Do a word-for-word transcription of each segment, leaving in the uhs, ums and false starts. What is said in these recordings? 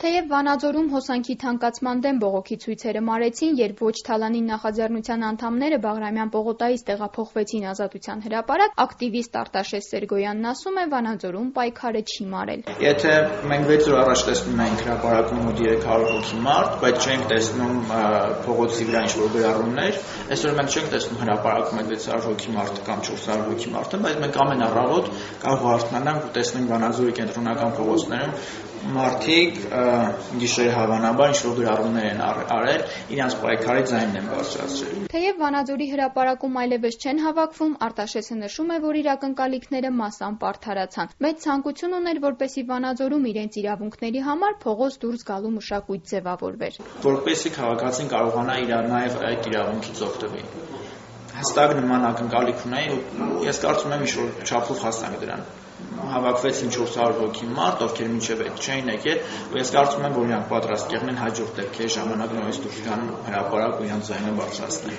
Թեև Վանաձորում հոսանքի թանկացման դեմ բողոքի ցույցերը մարեցին, երբ ոչ թալանի նախաձեռնության անդամները Բաղրամյան պողոտայից տեղափոխվեցին Ազատության հրապարակ, ակտիվիստ Արտաշես Սերգոյանն ասում է, Վանաձորում պայքարը չի մարել։ Եթե մենք վեց օր առաջ տեսնում էինք հրապարակում մոտ երեք հարյուր հոգի մարդ, բայց չենք տեսնում փողոցի վրա ինչ-որ գրառումներ, այսօր մենք չենք տեսնում հրապարակում այդ վեց հարյուր հոգի մարդ կամ չորս հարյուր հոգի մարդը, բայց մենք ամեն առավոտ կարող հարթնանանք ու տեսնենք Վանաձորի կենտրոնական փողոցներում մարդիկ գիշերը հավանաբար ինչ-որ գրառումներ են արել, իրենց պայքարի ձայնն են բարձրացրել։ Թեև Վանաձորի հրապարակում այլևս չեն հավաքվում, Արտաշեսը նշում է, որ իր ակնկալիքները մասամբ արդարացան։ Մեծ ցանկություն ուներ, որպեսզի Վանաձորում իրենց իրավունքների համար փողոց դուրս գալու մշակույթ ձևավորվեր։ Որպեսզի քաղաքացին կարողանա իր նաև այդ իրավունքից օգտվել։ Հստակ նման ակնկալիք ունեի ու ես կարծում եմ ինչ-որ չափով հասանք դրան։ Հավաքվեցին չորս հարյուր հոգի մարդ, ովքեր մինչև այդ չէին եկել, ու ես կարծում եմ, որ իրանք պատրաստ կեղնեն հաջորդ դեպքերի ժամանակ նույնիսկ դուրս գան հրապարակ ու իրանք ձայնը բարձրացնեն։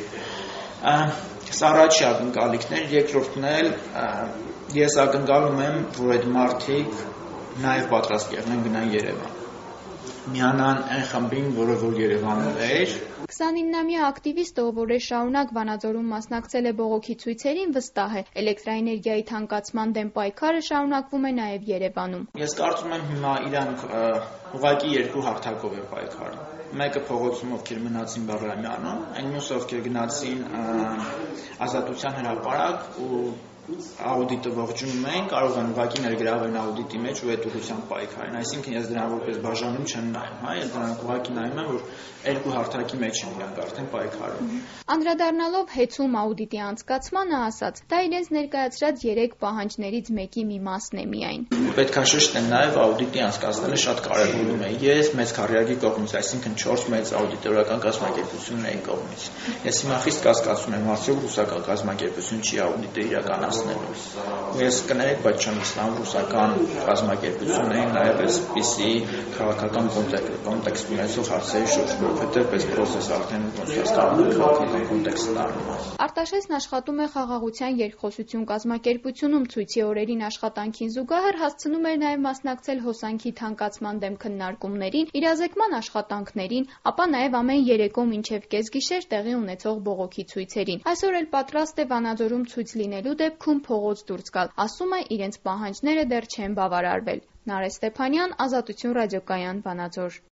Սա առաջի ակնկալիքն էր, երկրորդն էլ ես ակնկալում եմ, որ այդ մարդիկ նաև պատրաստ կեղնեն գնան Երևան։ Միանան այն խմբին, որը որ Երևանում էր։ քսանինամյա ակտիվիստը, ով օրեր շարունակ Վանաձորում մասնակցել է բողոքի ցույցերին, վստահ է, էլեկտրաէներգիայի թանկացման դեմ պայքարը շարունակվում է նաև Երևանում։ Ես կարծում եմ հիմա իրանք ուղղակի երկու հարթակով է պայքարում։ Մեկը փողոցում ովքեր մնացին Բաղրամյանում, այն մյուսը ովքեր գնացին Ազատության հրապարակ ու աուդիտը ողջունում են, կարող են ուղղակի ներգրավել աուդիտի մեջ ու այդ ուղղությամբ պայքարեն։ Այսինքն ես դրան որպես բաժանում չեմ նայում, հա, ես դրանք ուղղակի նայում եմ, որ երկու հարթակի մեջ են իրանք արդեն պայքարում։ Անդրադառնալով հեծում աուդիտի անցկացմանը ասաց, դա իրենց ներկայացրած երեք պահանջներից մեկի մի մասն է միայն։ Պետք է շեշտեմ նաև աուդիտի անցկացնելը շատ կարևորում է։ Ես մեծ քարյակի կողմից, այսինքն չորս մեծ աուդիտորական կազմակերպությունների կողմից։ Ես հիմա խիստ կասկածում եմ, արդյոք ռուսական կազմակերպություն չի աուդիտը իրականացնելու։ Ու ես կներեք, բայց չեմ վստահում ռուսական կազմակերպություններին նաև այսպիսի քաղաքական կոնտեքստ ունեցող հարցերի շուրջ, որովհետև այս process արդեն ոնց հասկանում եք քաղաքական կոնտեքստը դառնում է։ Արտաշեսն աշխատում է խաղաղության երկխոսություն կազմակերպությունում, ցույցի օրերին աշխատանքին զուգահեռ հասցնում էր նաև մասնակցել հոսանքի թանկացման դեմ քննարկումներին, իրազեկման աշխատանքներին, ապա նաև ամեն երեկո մինչև կեսգիշեր տեղի ունեցող բողոքի ցույցերին։ Այսօր էլ պատրաստ է Վանաձորում ցույց լինելու դեպքում փողոց դուրս գալ, ասում է, իրենց պահանջները դեռ չեն բավարարվել։ Նարէ Ստեփանյան, Ազատություն ռադիոկայան, Վանաձոր։